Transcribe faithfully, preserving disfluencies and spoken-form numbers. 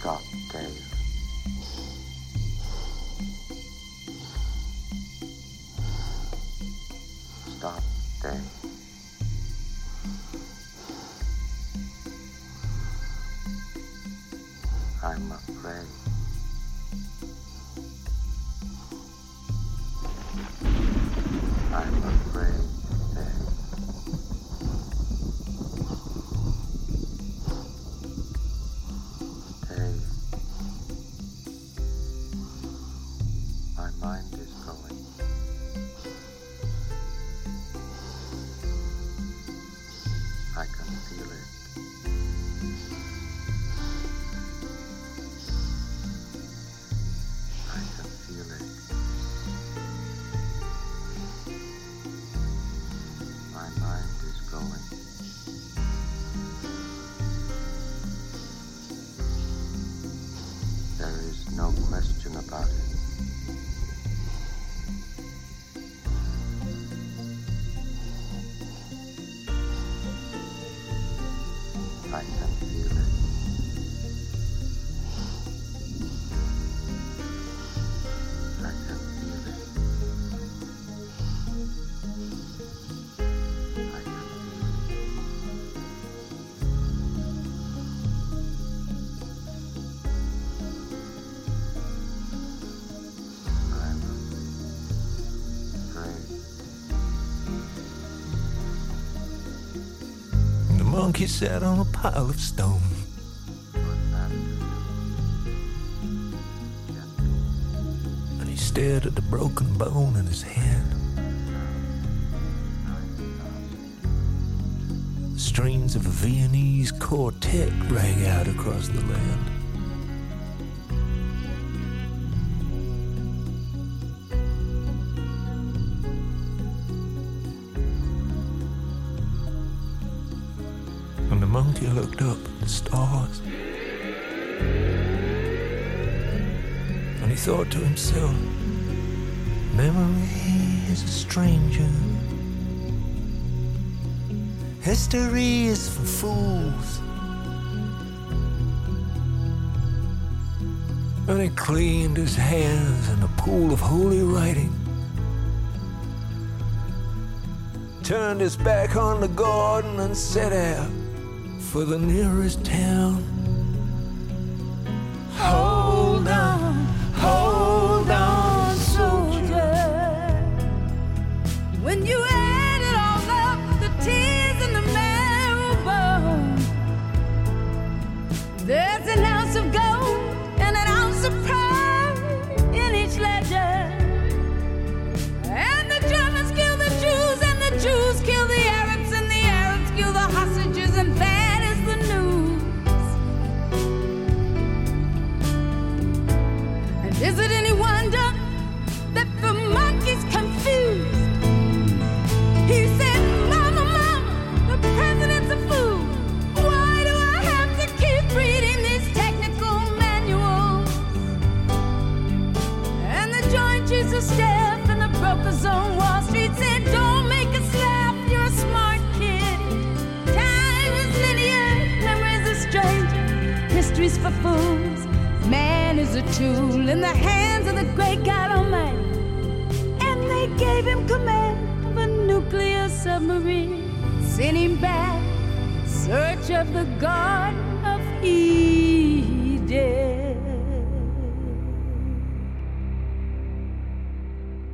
Stop, Dave. Stop, Dave. I'm afraid. I'm afraid, Dave. Dave. My mind is going. I can feel it. I can feel it. My mind is going. There is no question about it. I can feel it. I can feel it. I can feel it. I'm afraid. The monkey sat on a pile of stone. What's that to you? And he stared at the broken bone in his hand. The strains of a Viennese quartet rang out across the land. And the monkey looked up at the stars. And he thought to himself, memory is a stranger. History is for fools. And he cleaned his hands in a pool of holy writing, turned his back on the garden and set out for the nearest town. Hold on, hold on, soldier. When you add it all up, the tears and the marrow bone, there's an ounce of gold and an ounce of pride in each ledger. And the Germans kill the Jews, and the Jews kill the Arabs, and the Arabs kill the hostages, and that is the news. And is it any wonder that the monkey's confused? He said, Mama, Mama, the president's a fool. Why do I have to keep reading these technical manuals? And the Joint Chiefs of Staff and the brokers on Wall Street said, don't make us laugh, you're a smart kid. Time is linear, memory is a stranger. History's for fools. Man is a tool in the hands of the great God Almighty. And they gave him command of a nuclear submarine. Send him back, search of the Garden of Eden.